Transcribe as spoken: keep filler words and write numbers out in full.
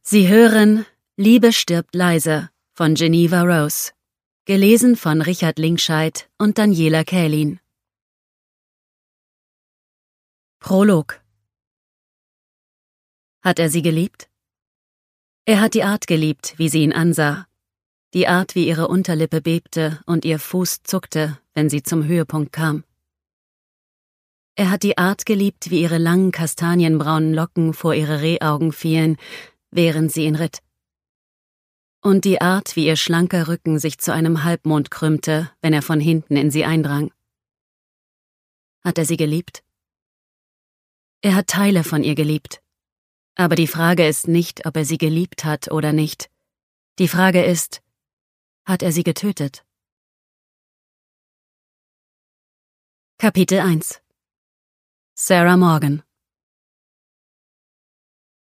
Sie hören Liebe stirbt leise von Geneva Rose, gelesen von Richard Linkscheid und Daniela Kählin. Prolog. Hat er sie geliebt? Er hat die Art geliebt, wie sie ihn ansah. Die Art, wie ihre Unterlippe bebte und ihr Fuß zuckte, wenn sie zum Höhepunkt kam. Er hat die Art geliebt, wie ihre langen kastanienbraunen Locken vor ihre Rehaugen fielen, während sie ihn ritt. Und die Art, wie ihr schlanker Rücken sich zu einem Halbmond krümmte, wenn er von hinten in sie eindrang. Hat er sie geliebt? Er hat Teile von ihr geliebt. Aber die Frage ist nicht, ob er sie geliebt hat oder nicht. Die Frage ist, hat er sie getötet? Kapitel eins. Sarah Morgan.